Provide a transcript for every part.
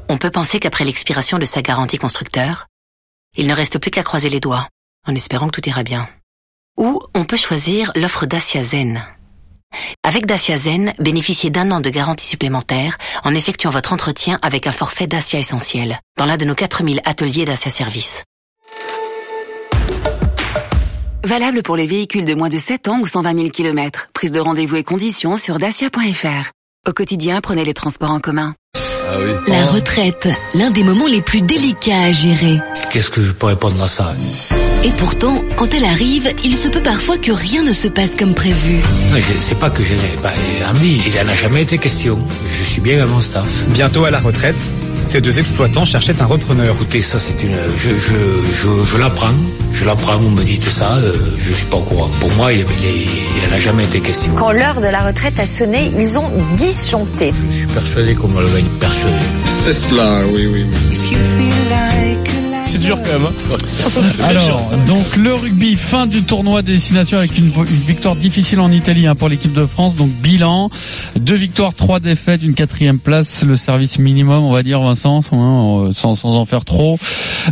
On peut penser qu'après l'expiration de sa garantie constructeur, il ne reste plus qu'à croiser les doigts, en espérant que tout ira bien. Ou on peut choisir l'offre Dacia Zen. Avec Dacia Zen, bénéficiez d'1 an de garantie supplémentaire en effectuant votre entretien avec un forfait Dacia Essentiel dans l'un de nos 4000 ateliers Dacia Service. Valable pour les véhicules de moins de 7 ans ou 120 000 km. Prise de rendez-vous et conditions sur dacia.fr. Au quotidien, prenez les transports en commun. Ah oui. La retraite, l'un des moments les plus délicats à gérer. Qu'est-ce que je peux répondre à ça? Et pourtant, quand elle arrive, il se peut parfois que rien ne se passe comme prévu. Non, c'est pas que je n'ai pas amené, il en a jamais été question. Je suis bien à mon staff. Bientôt à la retraite, ces deux exploitants cherchaient un repreneur. Écoutez, ça c'est une... Je l'apprends, vous me dites ça, je suis pas au courant. Pour moi, il en a jamais été question. Quand l'heure de la retraite a sonné, ils ont disjoncté. Je suis persuadé qu'on va le gagner, persuadé. C'est cela, oui. C'est dur quand même. Hein. Alors, donc le rugby, fin du tournoi destination avec une victoire difficile en Italie pour l'équipe de France. Donc bilan, 2 victoires, 3 défaites, une 4e place, le service minimum, on va dire, Vincent, sans en faire trop.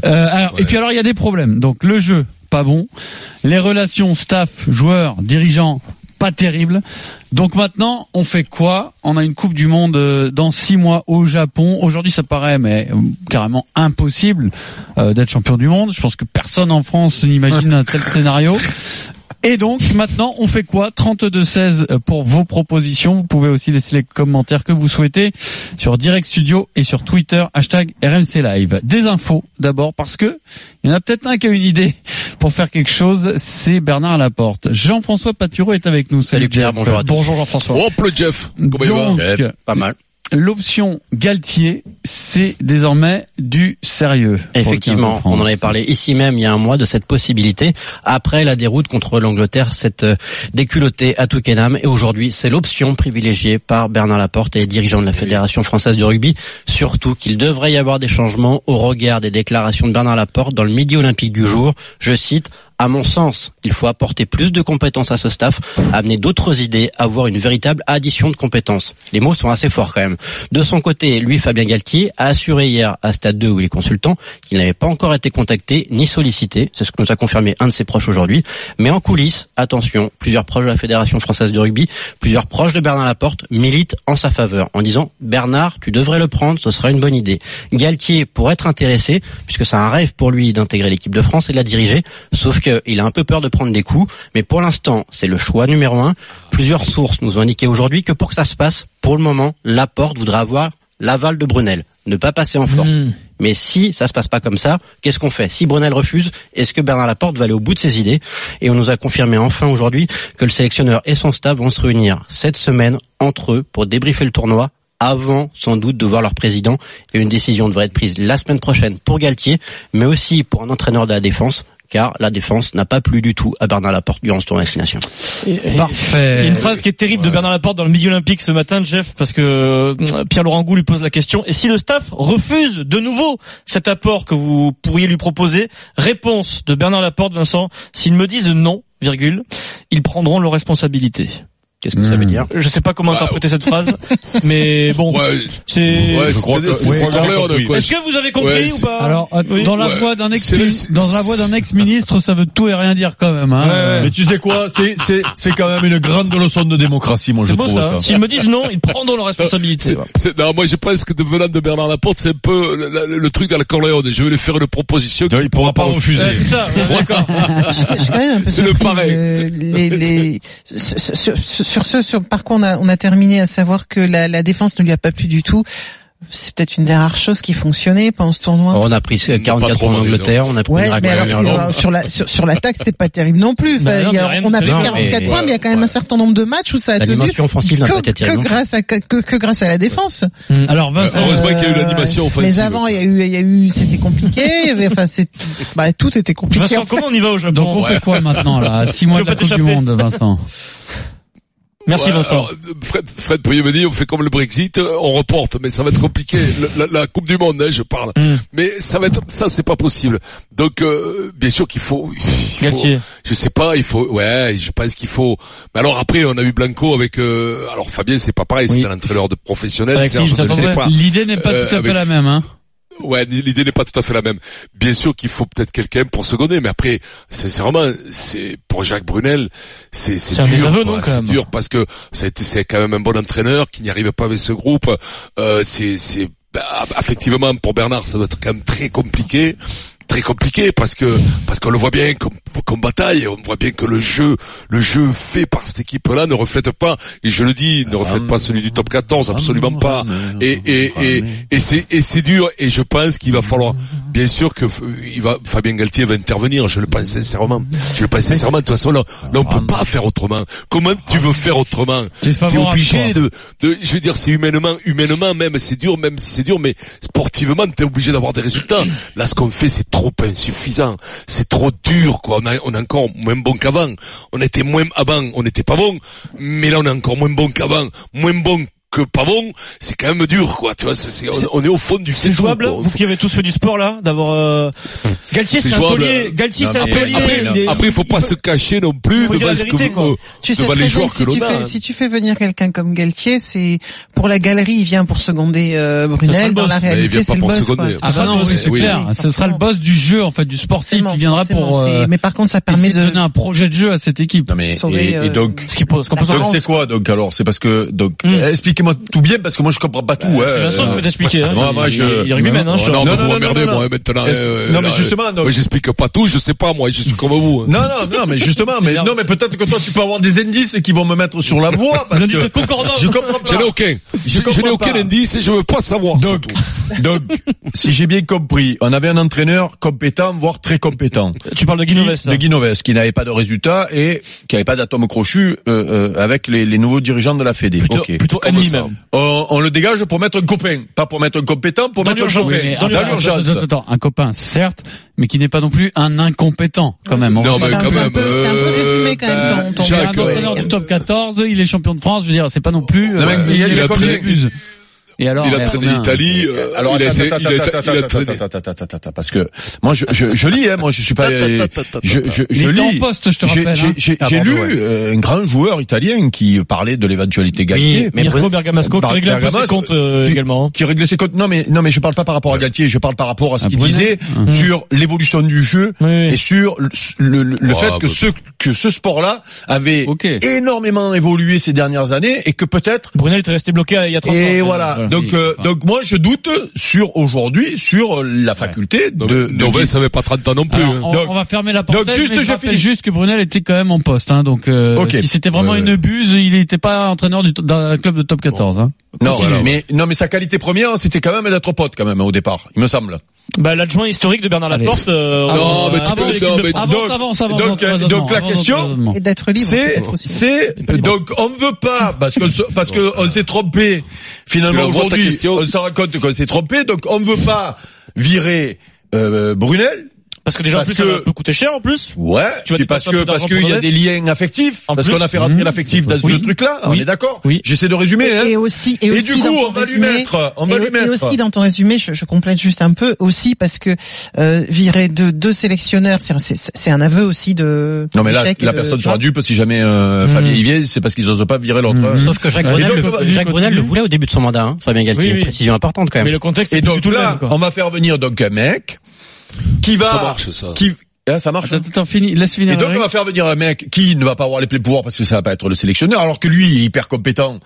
Et puis alors il y a des problèmes. Donc le jeu, pas bon. Les relations staff, joueurs, dirigeants, pas terrible. Donc maintenant, on fait quoi? On a une Coupe du Monde dans 6 mois au Japon. Aujourd'hui, ça paraît mais carrément impossible d'être champion du monde. Je pense que personne en France n'imagine un tel scénario. Et donc, maintenant, on fait quoi? 32-16 pour vos propositions. Vous pouvez aussi laisser les commentaires que vous souhaitez sur Direct Studio et sur Twitter, #RMC Live. Des infos, d'abord, parce que il y en a peut-être un qui a une idée pour faire quelque chose, c'est Bernard Laporte. Jean-François Patureau est avec nous. Salut Pierre, bonjour à tous. Bonjour Jean-François. Hop le Jeff, comment il va? Pas mal. L'option Galtier, c'est désormais du sérieux. Effectivement, on en avait parlé ici même il y a un mois de cette possibilité. Après la déroute contre l'Angleterre, cette déculottée à Twickenham, et aujourd'hui c'est l'option privilégiée par Bernard Laporte et les dirigeants de la Fédération française de rugby. Surtout qu'il devrait y avoir des changements au regard des déclarations de Bernard Laporte dans le Midi Olympique du jour. Je cite: à mon sens, il faut apporter plus de compétences à ce staff, amener d'autres idées, avoir une véritable addition de compétences. Les mots sont assez forts quand même. De son côté, lui, Fabien Galtier, a assuré hier à Stade 2 où il est consultant qu'il n'avait pas encore été contacté ni sollicité. C'est ce que nous a confirmé un de ses proches aujourd'hui. Mais en coulisses, attention, plusieurs proches de la Fédération française de rugby, plusieurs proches de Bernard Laporte militent en sa faveur en disant: Bernard, tu devrais le prendre, ce sera une bonne idée. Galtier pourrait être intéressé puisque c'est un rêve pour lui d'intégrer l'équipe de France et de la diriger, sauf qu'il a un peu peur de prendre des coups, mais pour l'instant, c'est le choix numéro 1. Plusieurs sources nous ont indiqué aujourd'hui que pour que ça se passe, pour le moment, Laporte voudrait avoir l'aval de Brunel, ne pas passer en force. Mais si ça se passe pas comme ça, qu'est-ce qu'on fait? Si Brunel refuse, est-ce que Bernard Laporte va aller au bout de ses idées? Et on nous a confirmé enfin aujourd'hui que le sélectionneur et son staff vont se réunir cette semaine entre eux pour débriefer le tournoi, avant sans doute de voir leur président, et une décision devrait être prise la semaine prochaine pour Galtier, mais aussi pour un entraîneur de la défense, car la défense n'a pas plu du tout à Bernard Laporte durant ce tournoi destination. Parfait. Il y a une phrase qui est terrible de Bernard Laporte dans le Midi Olympique ce matin, Jeff, parce que Pierre-Laurent Gou lui pose la question: et si le staff refuse de nouveau cet apport que vous pourriez lui proposer? Réponse de Bernard Laporte, Vincent: s'ils me disent non, ils prendront leurs responsabilités. Qu'est-ce que ça veut dire? Je sais pas comment interpréter cette phrase, mais bon, c'est Est-ce que vous avez compris ou pas? Alors, dans la voix d'un ex-ministre, ça veut tout et rien dire quand même, hein. Mais tu sais quoi? C'est quand même une grande leçon de démocratie, moi, je trouve ça. S'ils me disent non, ils prendront leurs responsabilités. Non, moi, je pense que venant de Bernard Laporte, c'est un peu le truc à la Corléone. Je vais lui faire une proposition. Il pourra pas refuser. C'est ça, d'accord. C'est le pareil. Sur par quoi on a terminé à savoir que la défense ne lui a pas plu du tout. C'est peut-être une des rares choses qui fonctionnait pendant ce tournoi. On a pris 44 en Angleterre, on a pris sur l'attaque, c'était pas terrible non plus. On a pris 44 points, mais il y a quand même un certain nombre de matchs où ça a tenu l'animation offensive n'a pas été terrible que grâce à la défense. Alors heureusement qu'il y a eu l'animation offensive. Mais avant, il y a eu c'était compliqué, tout était compliqué. Vincent, comment on y va au Japon? Donc on fait quoi maintenant là, à 6 mois de la Coupe du Monde, Vincent? Merci Vincent. Alors, Fred pourriez me dire, on fait comme le Brexit, on reporte, mais ça va être compliqué. La Coupe du Monde, je parle. Mais ça va être, ça c'est pas possible. Donc bien sûr qu'il faut faut, je sais pas, je pense qu'il faut. Mais alors après, on a eu Blanco avec. Alors Fabien, c'est pas pareil, c'est un entraîneur de professionnel. L'idée n'est pas tout à fait la même, hein. Ouais, l'idée n'est pas tout à fait la même. Bien sûr qu'il faut peut-être quelqu'un pour seconder, mais après, sincèrement, c'est pour Jacques Brunel, c'est dur, quoi. C'est dur parce que c'est quand même un bon entraîneur qui n'y arrive pas avec ce groupe. Effectivement, pour Bernard, ça va être quand même très compliqué parce qu'on le voit bien comme bataille, on voit bien que le jeu fait par cette équipe-là ne reflète pas, et je le dis, ne reflète pas celui du top 14, absolument pas. Et c'est dur, et je pense qu'il va falloir, bien sûr que Fabien Galtier va intervenir, je le pense sincèrement. De toute façon, là, on peut pas faire autrement. Comment tu veux faire autrement? T'es obligé de, je veux dire, c'est humainement, même c'est dur, mais sportivement, t'es obligé d'avoir des résultats. Là, ce qu'on fait, c'est trop insuffisant, c'est trop dur, quoi. On est encore moins bon qu'avant. On était moins avant, on n'était pas bon, mais là on est encore moins bon qu'avant, moins bon que pas bon, c'est quand même dur, quoi. Tu vois, on est au fond du. C'est jouable, vous qui avez tous fait du sport là, d'avoir. Galtier, c'est un taulier. Galtier, c'est un taulier. Après, il faut pas se cacher non plus devant ce que devant les joueurs que l'on a. Si tu fais venir quelqu'un comme Galtier, c'est pour la galerie, il vient pour seconder Brunel. Dans la réalité, c'est le boss. Ah non, oui, c'est clair. Ce sera le boss du jeu, en fait, du sportif qui viendra pour. Mais par contre, ça permet de donner un projet de jeu à cette équipe. Et donc, c'est quoi donc alors? C'est parce que expliquez-moi tout bien parce que moi je comprends pas tout. C'est Vincent qui va t'expliquer. Moi il est rugbyman. Non, vous m'emmerdez moi maintenant. Non mais justement, moi j'explique pas tout, je sais pas moi, je suis comme vous. Non mais justement, mais peut-être que toi tu peux avoir des indices qui vont me mettre sur la voie. Des indices concordants. Je comprends pas. Je n'ai aucun indice et je veux pas savoir. Donc, si j'ai bien compris, on avait un entraîneur compétent, voire très compétent. Tu parles de Guinoves. De Guinoves, qui n'avait pas de résultats et qui n'avait pas d'atome crochu avec les nouveaux dirigeants de la Fédé. Plutôt ennemi même. On le dégage pour mettre un copain, pas pour mettre un compétent, pour mettre un copain. Dans l'urgence. Attends, un copain, certes, mais qui n'est pas non plus un incompétent, quand même. Non, mais quand même. C'est un peu résumé quand même ton un entraîneur du top 14, il est champion de France, je veux dire, c'est pas non plus. Il a combien? Et alors, il a traîné l'Italie. Alors, parce que moi je lis, moi je suis pas. Je lis. En poste, je te rappelle. J'ai lu un grand joueur italien qui parlait de l'éventualité Galtier. Mirko Bergamasco qui réglait ses comptes également. Qui réglait ses comptes. Non mais je parle pas par rapport à Galtier, je parle par rapport à ce qu'il disait sur l'évolution du jeu et sur le fait que ce sport-là avait énormément évolué ces dernières années et que peut-être Brunel était resté bloqué il y a 30 ans. Et voilà. Donc moi je doute sur la faculté de Noves n'avait pas 30 ans non plus. On va fermer la parenthèse. Je rappelle juste que Brunel était quand même en poste, hein, donc si c'était vraiment une buse, il n'était pas entraîneur d'un club de top 14. Hein. Non, mais sa qualité première, c'était quand même d'être pote quand même au départ, il me semble. L'adjoint historique de Bernard Laporte. Donc la question, et d'être libre, c'est donc on ne veut pas parce que on s'est trompé. Finalement aujourd'hui, on s'en rend compte qu'on s'est trompé, donc on ne veut pas virer Brunel. Parce que déjà, en plus, ça va un peu coûter cher, en plus. Ouais. Parce qu'il y a des liens affectifs. Parce qu'on a fait rentrer l'affectif dans ce truc-là. On est d'accord? Oui. J'essaie de résumer, hein. Et aussi, du coup, on va lui mettre. Et aussi, dans ton résumé, je complète juste un peu, aussi, parce que, virer deux sélectionneurs, c'est un aveu aussi de. Non, mais là, la personne sera dupe si jamais, Fabien Yvier, c'est parce qu'ils n'osent pas virer l'autre. Sauf que Jacques Brunel le voulait au début de son mandat, hein. Fabien Galtier. Une précision importante, quand même. Mais le contexte est donc là, on va faire venir donc un mec qui va, ça marche, ça. Ça marche. Attends, laisse finir. Et donc on va faire venir un mec qui ne va pas avoir les pleins pouvoirs parce que ça va pas être le sélectionneur, alors que lui il est hyper compétent.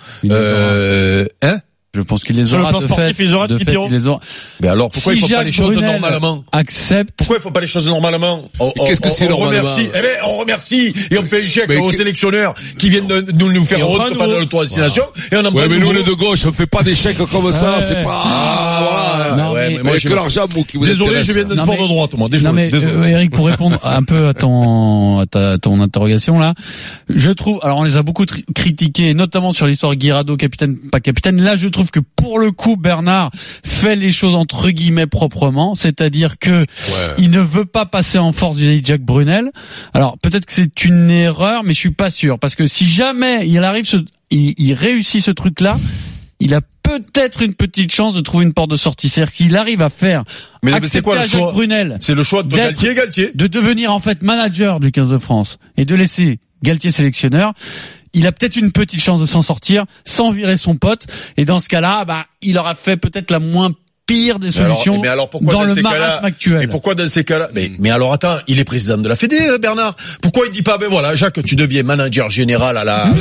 Je pense qu'il les aura. Sur le plan sportif, il les aura. Mais alors pourquoi il faut pas les choses normalement? Accepte. Pourquoi il faut pas les choses normalement? Qu'est-ce que c'est normalement? On remercie et on fait un chèque aux sélectionneurs qui viennent de nous faire honte pendant le tour de destination. Et on mais nous les de gauche, on fait pas des chèques comme ça, c'est pas. Mais moi que l'argent qui vous intéresse. Désolé, je viens de sport de droite, moi. Non mais Eric, pour répondre un peu à ton interrogation là, je trouve, alors on les a beaucoup critiqués, notamment sur l'histoire Guirado, capitaine, pas capitaine. Là, je trouve que pour le coup Bernard fait les choses entre guillemets proprement, c'est-à-dire que il ne veut pas passer en force vis-à-vis de Jacques Brunel. Alors peut-être que c'est une erreur, mais je suis pas sûr, parce que si jamais il réussit ce truc-là, il a peut-être une petite chance de trouver une porte de sortie. C'est-à-dire qu'il arrive à faire. Mais c'est quoi le choix? Brunel. C'est le choix de Galtier. De devenir en fait manager du 15 de France et de laisser Galtier sélectionneur. Il a peut-être une petite chance de s'en sortir sans virer son pote. Et dans ce cas-là, il aura fait peut-être la moins pire des solutions dans le marasme actuel. Et pourquoi dans ces cas-là? Mais alors attends, il est président de la Fédé, Bernard. Pourquoi il dit pas, Jacques, tu deviens manager général à la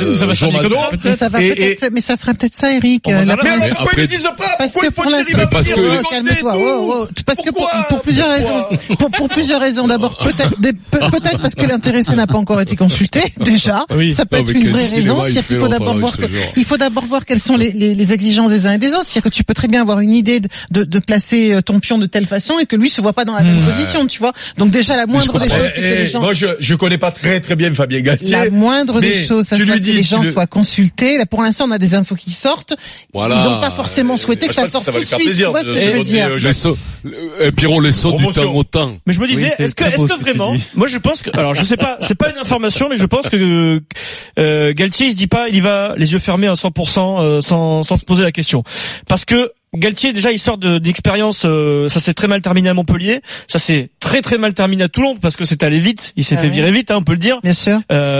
mais ça serait peut-être ça, Eric. Pourquoi ils ne disent pas? Pourquoi il faut dire calme-toi. Parce que pour plusieurs raisons. Pour plusieurs raisons. D'abord, peut-être parce que l'intéressé n'a pas encore été consulté, déjà. Ça peut être une vraie raison. C'est-à-dire qu'il faut d'abord voir quelles sont les exigences des uns et des autres. C'est-à-dire que tu peux très bien avoir une idée de placer ton pion de telle façon et que lui se voit pas dans la même position, tu vois. Donc déjà la moindre des choses, c'est que les gens. Moi, je connais pas très bien Fabien Galtier. La moindre des choses, ça serait que les gens soient consultés. Là, pour l'instant, on a des infos qui sortent. Voilà. Ils n'ont pas forcément souhaité que ça sorte tout de suite. Tu vois ce que je veux dire. Pierrot, les sauts du temps au temps. Mais je me disais, est-ce que vraiment, moi je pense que, alors je sais pas, c'est pas une information, mais je pense que Galtier il se dit pas, il y va les yeux fermés à 100% sans se poser la question, parce que Galtier, déjà, il sort d'expérience, ça s'est très mal terminé à Montpellier, ça s'est très très mal terminé à Toulon, parce que c'est allé vite, il s'est fait virer vite, on peut le dire. Bien sûr.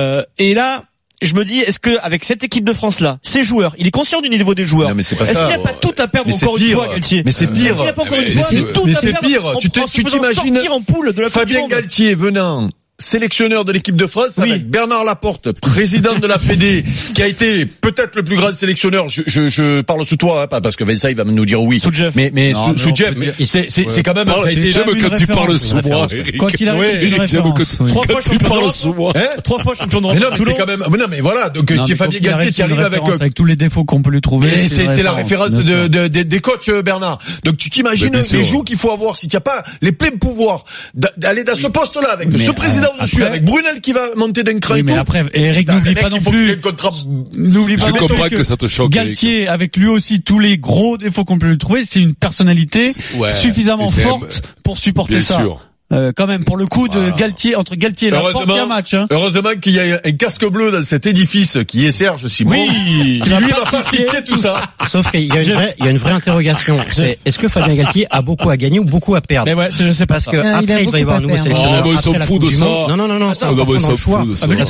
Et là, je me dis, est-ce que avec cette équipe de France là, ces joueurs, il est conscient du niveau des joueurs. Non, mais c'est pas est-ce qu'il n'y a pas tout à perdre encore une fois, Galtier? Mais c'est pire. Est-ce qu'il n'y a pas encore une fois tout à perdre? Tu t'imagines en poule de la Fabien Galtier venant sélectionneur de l'équipe de France avec Bernard Laporte, président de la Fédé, qui a été peut-être le plus grand sélectionneur. Je parle sous toi, pas parce que Vincent il va nous dire oui. Sous Jeff. Mais sous Jeff, c'est quand même ça a été j'aime quand tu parles sous moi. Quoi qu'il arrive, Eric, j'aime quand tu parles sous moi. 3 fois champion d'Europe. Mais non, mais c'est quand même non mais voilà, donc tu es Fabien Galtier qui arrive avec tous les défauts qu'on peut lui trouver. C'est la référence des coachs Bernard. Donc tu t'imagines les joues qu'il faut avoir si tu n'as pas les pleins pouvoirs d'aller dans ce poste-là avec ce président dessus, avec Brunel qui va monter d'un cran. Oui, mais après, Eric, n'oublie pas non plus. N'oublie pas je comprends que ça te choque. Galtier, avec lui aussi tous les gros défauts qu'on peut lui trouver, c'est une personnalité suffisamment forte pour supporter ça. Sûr. Quand même, pour le coup de Galtier, entre Galtier et Laporte, il y a un match. Heureusement qu'il y a un casque bleu dans cet édifice qui est Serge Simon. Oui, qui lui va pacifier tout ça. Sauf qu'il y a une vraie interrogation. C'est, est-ce que Fabien Galtier a beaucoup à gagner ou beaucoup à perdre? Mais ouais, je sais pas. Parce que après, il va y avoir un nouveau sélectionneur. Ils s'en foutent de ça. Non, ça va prendre le choix.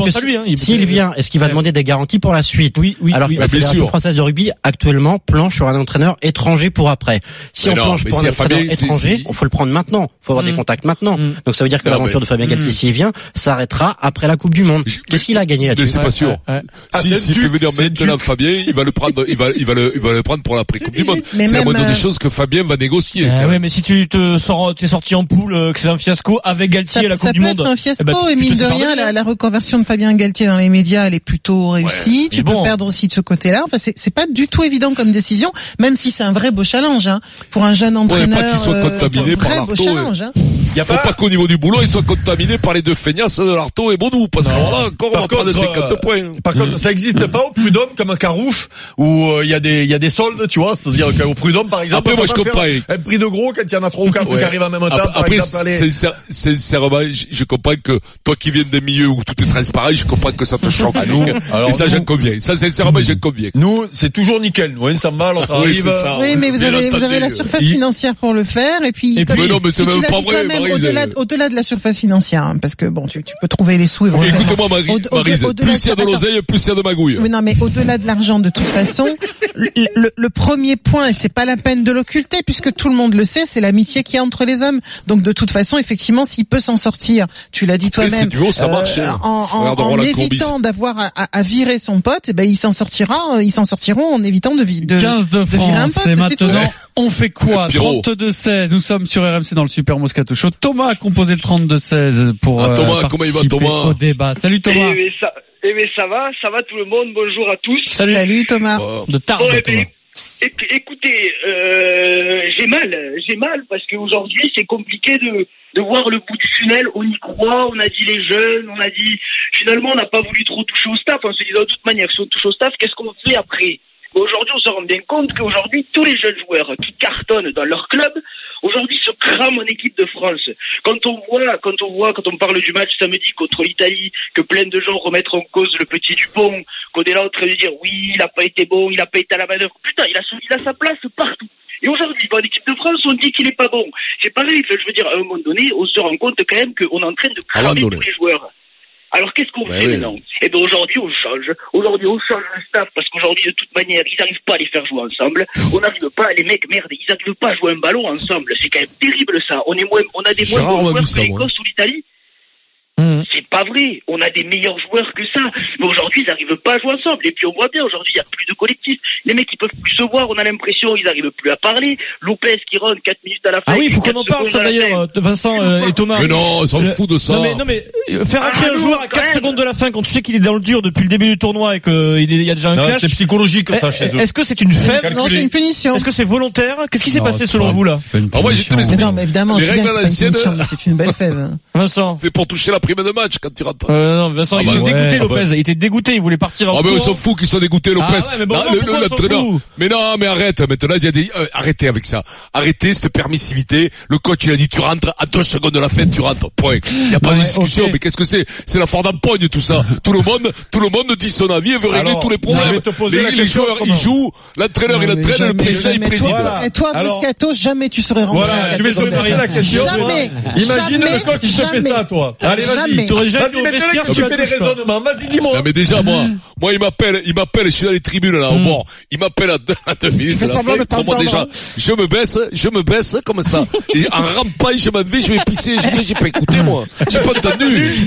S'il vient, est-ce qu'il va demander des garanties pour la suite? Oui. Alors que la Fédération française de rugby, actuellement, planche sur un entraîneur étranger pour après. Si on planche pour un entraîneur étranger, il faut le prendre maintenant. Il faut avoir des contacts maintenant. Donc ça veut dire que l'aventure de Fabien Galtier, s'il vient, s'arrêtera après la Coupe du Monde. Qu'est-ce qu'il a gagné là-dessus? C'est pas sûr. S'il fait venir maintenant Fabien, il va le prendre, il va le prendre pour l'après-Coupe du Monde. C'est la moindre des choses que Fabien va négocier. Oui, mais si t'es sorti en poule, que c'est un fiasco avec Galtier à la Coupe du Monde. Ça peut être un fiasco, et mine de rien, la reconversion de Fabien Galtier dans les médias, elle est plutôt réussie. Tu peux perdre aussi de ce côté-là. Enfin, c'est pas du tout évident comme décision, même si c'est un vrai beau challenge, pour un jeune entraîneur. Pas qu'il soit contaminé par l'Arto. Il faut pas qu'au niveau du boulot, il soit contaminé par les deux feignasses de l'Arto et Baudou, parce que là, encore, on va prendre 50 points. Par contre, ça existe pas au Prud'homme, comme un Carouf, où il y a des soldes, tu vois, c'est-à-dire qu'au Prud'homme, par exemple, après, moi, je comprends. Un prix de gros quand il y en a 3 ou 4 qui arrivent en même temps, par exemple. Sincèrement, je comprends que toi qui viens des milieux où tout est transparent, je comprends que ça te choque. Et ça, j'en conviens. Ça, sincèrement, j'en conviens. Nous, c'est toujours nickel. Nous, ça va, l'autre arrive. Oui, mais vous avez la surface financière pour le faire, et puis. Mais non, mais c'est même pas vrai, au-delà de la surface financière, parce que bon, tu peux trouver les sous. Écoute-moi, Maryse, plus il y a de l'oseille, plus il y a de magouille. Oui, non, mais au-delà de l'argent, de toute façon, le premier point, et c'est pas la peine de l'occulter, puisque tout le monde le sait, c'est l'amitié qu'il y a entre les hommes. Donc, de toute façon, effectivement, s'il peut s'en sortir, tu l'as dit toi-même, en évitant d'avoir à virer son pote, eh ben, ils s'en sortiront en évitant de virer un pote. Et maintenant, on fait quoi? 32-16, nous sommes sur RMC dans le Super Moscato Show. Thomas a composé le 32-16 pour Thomas, comment il va, Thomas? Au débat. Salut Thomas. Ça va tout le monde, bonjour à tous. Salut Thomas. De Tarbes, Thomas. Écoutez, j'ai mal parce qu'aujourd'hui c'est compliqué de voir le bout du tunnel. On y croit, on a dit les jeunes, on a dit finalement on n'a pas voulu trop toucher au staff. On se dit de toute manière si on touche au staff, qu'est-ce qu'on fait après? Aujourd'hui, on se rend bien compte qu'aujourd'hui, tous les jeunes joueurs qui cartonnent dans leur club, Aujourd'hui, se crame en équipe de France. Quand on parle du match samedi contre l'Italie, que plein de gens remettent en cause le petit Dupont, qu'on est là en train de dire oui, il a pas été bon, il a pas été à la manœuvre. Putain, il a sa place partout. Et aujourd'hui, dans l'équipe de France, on dit qu'il est pas bon. C'est pareil, je veux dire, à un moment donné, on se rend compte quand même qu'on est en train de cramer tous les joueurs. Alors qu'est-ce qu'on fait maintenant? Eh bien aujourd'hui on change le staff parce qu'aujourd'hui de toute manière ils n'arrivent pas à les faire jouer ensemble. On n'arrive pas, les mecs merde, ils n'arrivent pas à jouer un ballon ensemble. C'est quand même terrible ça. On a des moins bons joueurs que l'Écosse ou l'Italie. C'est pas vrai. On a des meilleurs joueurs que ça. Mais aujourd'hui, ils n'arrivent pas à jouer ensemble. Et puis on voit bien, aujourd'hui, il n'y a plus de collectif. Les mecs, ils peuvent plus se voir. On a l'impression, ils n'arrivent plus à parler. Lopez qui rentre 4 minutes à la fin. Ah oui, il faut qu'on en parle, ça d'ailleurs, Vincent et Thomas. Mais non, on s'en fout de ça. Non mais, faire entrer un joueur à 4 secondes de la fin quand tu sais qu'il est dans le dur depuis le début du tournoi et qu'il y a déjà un clash. C'est psychologique, ça, chez eux. Est-ce que c'est une faible? Non, c'est une punition. Est-ce que c'est volontaire? Qu'est-ce qui s'est passé selon vous, là? Moi, j'ai non, mais évidemment, c'est pas une punition, mais c'est une belle faible. Vincent. C'est pour toucher la prime de match quand tu rentres. Non, Vincent, il était dégoûté, Lopez. Il était dégoûté, il voulait partir en cours. Mais on s'en fout qu'ils soient dégoûtés, Lopez. Ah ouais, mais bon, l'entraîneur. Mais non, mais arrête. Maintenant, il y a des, arrêtez avec ça. Arrêtez cette permissivité. Le coach, il a dit, tu rentres, à 2 secondes de la fin, tu rentres. Point. Il n'y a pas de discussion. Okay. Mais qu'est-ce que c'est? C'est la Ford d'empoigne, tout ça. Tout le monde dit son avis et veut régler tous les problèmes. Les joueurs, ils jouent. L'entraîneur, il entraîne, le président, il préside. Et toi, Moscato, jamais tu serais rentré. Voilà, je vais te marier la question. Jamais. Imagine le coach qui te fait ça, toi. Allez, vas-y. Vas-y, mets-le que tu fais des raisonnements. Vas-y, dis-moi. Non, mais déjà, moi, il m'appelle, je suis dans les tribunes, là, au bord. Il m'appelle à 2 minutes. Moi, déjà, je me baisse, comme ça. Et en rampant, je m'en vais, je vais pisser. J'ai pas écouté, moi. J'ai pas entendu.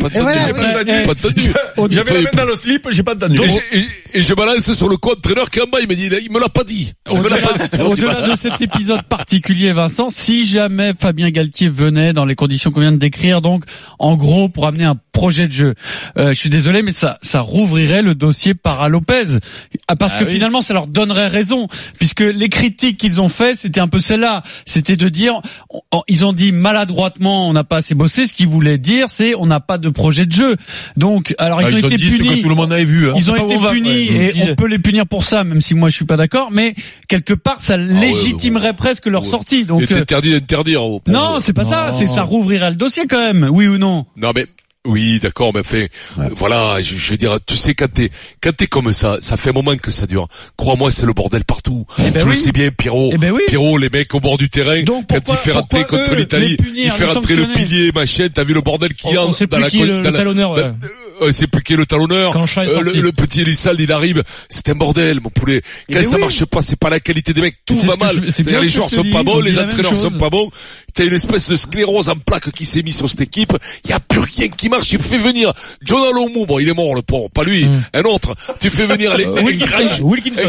J'avais la main dans le slip, j'ai pas entendu. Et je balance sur le co-entraîneur qui est en bas, il me dit, il me l'a pas dit. Au-delà de cet épisode particulier, Vincent, si jamais Fabien Galtier venait dans les conditions qu'on vient de décrire, donc, en gros, pour amener un projet de jeu, je suis désolé, mais ça rouvrirait le dossier Para Lopez. Parce que finalement, ça leur donnerait raison. Puisque les critiques qu'ils ont fait, c'était un peu celle-là. C'était de dire, ils ont dit maladroitement, on n'a pas assez bossé. Ce qu'ils voulaient dire, c'est, on n'a pas de projet de jeu. Donc, alors, ils ont été punis. Ce que tout le monde avait vu, hein. Ils ont été punis, et on peut les punir pour ça, même si moi je suis pas d'accord, mais quelque part, ça légitimerait presque leur sortie. Donc, c'est interdit d'interdire. Non, c'est pas ça. C'est, ça rouvrirait le dossier quand même. Oui ou non? Non, mais, oui, d'accord, mais voilà, je veux dire, tu sais, quand t'es comme ça fait un moment que ça dure. Crois-moi, c'est le bordel partout. Tu le sais bien, Pierrot. Pierrot, les mecs au bord du terrain, donc, quand il fait rentrer contre l'Italie, il fait rentrer le pilier, machin, t'as vu le bordel qu'il y a dans la talonneur, c'est plus qui est le talonneur. Le petit Elissalde, il arrive, c'est un bordel, mon poulet. Quand ça marche pas, c'est pas la qualité des mecs, tout va mal. C'est-à-dire les joueurs sont pas bons, les entraîneurs sont pas bons. T'as une espèce de sclérose en plaques qui s'est mise sur cette équipe. Il y a plus rien qui marche. Tu fais venir John Alomou, bon, il est mort, le pauvre, pas lui, un autre. Tu fais venir Wilkinson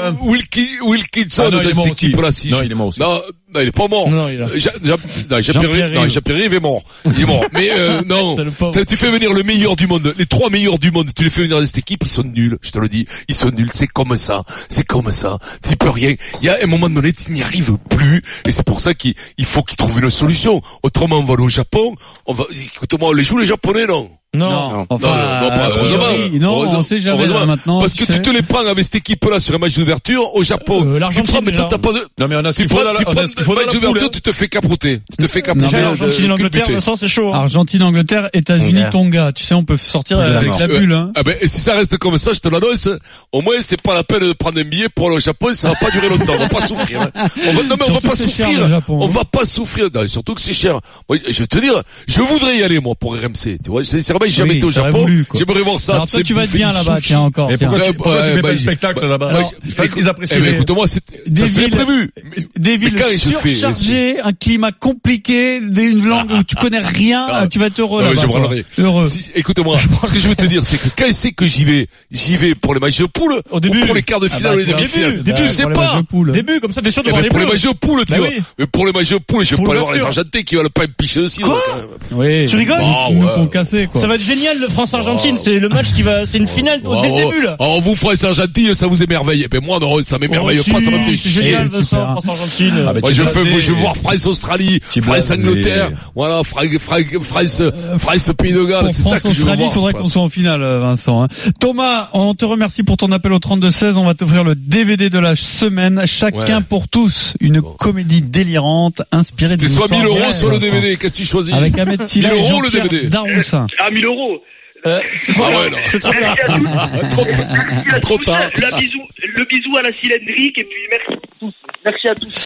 de cette équipe-là, si. Non, il est mort aussi. Non, il est pas mort. Jean-Pierre Rive est mort. Il est mort. Mais, non. Tu fais venir le meilleur du monde, les 3 meilleurs du monde, tu les fais venir dans cette équipe, ils sont nuls, je te le dis. Ils sont nuls, c'est comme ça. Tu peux rien. Il y a un moment donné, tu n'y arrives plus, et c'est pour ça qu'il faut qu'ils trouvent une solution. Autrement, on va aller au Japon, écoute-moi, on les joue les Japonais, non? Non, heureusement. On sait jamais maintenant. Parce que tu te les prends avec cette équipe-là sur un match d'ouverture au Japon. L'Argentine, t'as pas de... Non mais on a ce qu'il faut dans le match d'ouverture, tu te fais capoter. Argentine, Angleterre, Vincent, c'est chaud. Argentine, Angleterre, États-Unis, Tonga. Tu sais, on peut sortir avec la bulle, hein. Ah ben, et si ça reste comme ça, je te l'annonce, au moins, c'est pas la peine de prendre un billet pour aller au Japon, ça va pas durer longtemps, on va pas souffrir. On va pas souffrir. Non, surtout que c'est cher. Moi, je vais te dire, je voudrais y aller, moi, pour RMC. Tu vois, j'ai jamais été au Japon. J'aimerais voir ça. Alors toi, tu vas être bien là-bas, tiens, encore. Et pourquoi tu fais pas le spectacle là-bas? Parce qu'ils apprécient. Écoute-moi, ça serait prévu. Des villes surchargées, un climat compliqué, une langue où tu connais rien, tu vas être heureux là-bas. Heureux. Écoute-moi, ce que je veux te dire, c'est que quand c'est que j'y vais pour les matchs de poule, ou pour les quarts de finale ou les demi-finales. Début, je sais pas. Début, comme ça, t'es sûr de voir les Bleus. Pour les matchs de poule, tu vois. Mais pour les matchs de poule, je vais pas aller voir les Argentais qui veulent pas me picher aussi. Quoi? Oui. Tu rigoles? Ils nous font casser, quoi. va être génial le France-Argentine. C'est le match c'est une finale dès le début là. Alors vous France-Argentine, ça vous émerveille. Ben moi non, ça m'émerveille pas, ça me fait chier. C'est génial Vincent, France-Argentine. Moi je veux voir France-Australie, France-Angleterre. Voilà, France Pays de Galles. C'est ça que je veux voir. Il faudrait qu'on soit en finale, Vincent. Thomas, on te remercie pour ton appel au 32-16. On va t'offrir le DVD de la semaine, Chacun pour tous, une comédie délirante inspirée de. C'était soit 1000 € sur le DVD. Qu'est-ce que tu choisis? Avec Ahmed Silla et Jean-Pierre Daroussin. Ah, 1000 €. C'est trop tard. Le bisou à la cylindrique et puis merci à tous.